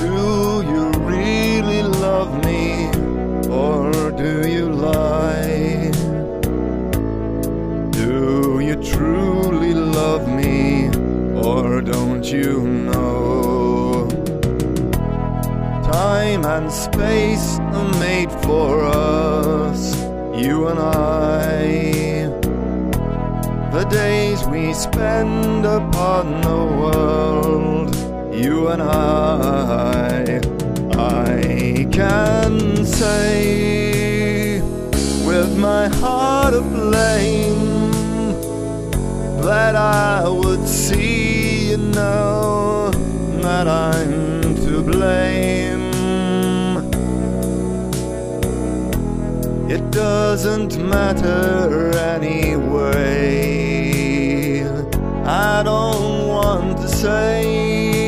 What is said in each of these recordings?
Do you really love me, or do you lie? Do you truly love me, or don't you know? Time and space are made for us, you and I. The days we spend upon the world, you and I can say with my heart aflame that I would see you know that I'm to blame. It doesn't matter anyway. I don't want to say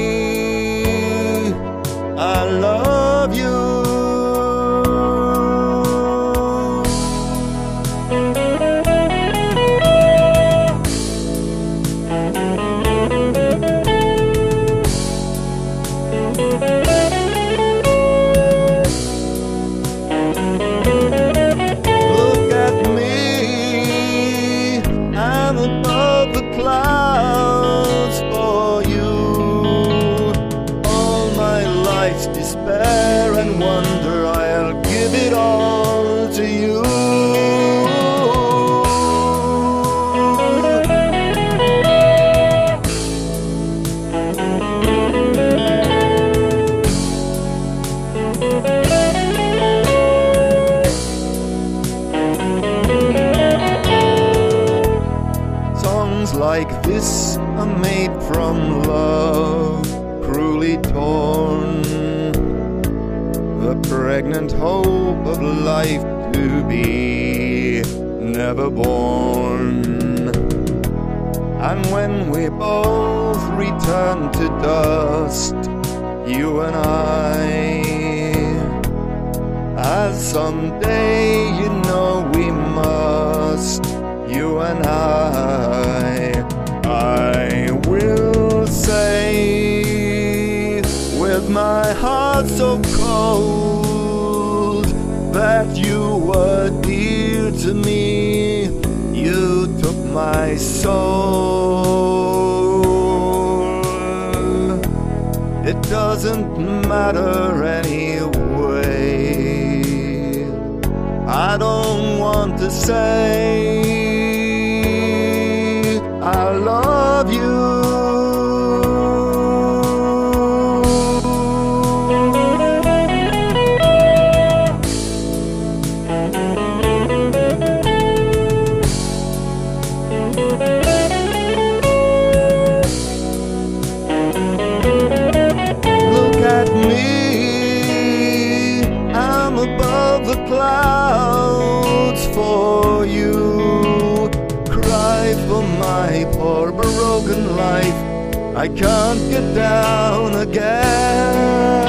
I love you. Look at me, I'm above the clouds for you. All my life's despair and wonder, I'll give it all to you. Songs like this are made from love, cruelly torn, the pregnant hope of life to be never born. And when we both return to dust, you and I, as someday you know we must, you and I will say with my heart so cold that you were dear to me. You took my soul. It doesn't matter anyway. I don't want to say I love you. Look at me, I'm above the clouds for you. Cry for my poor broken life, I can't get down again.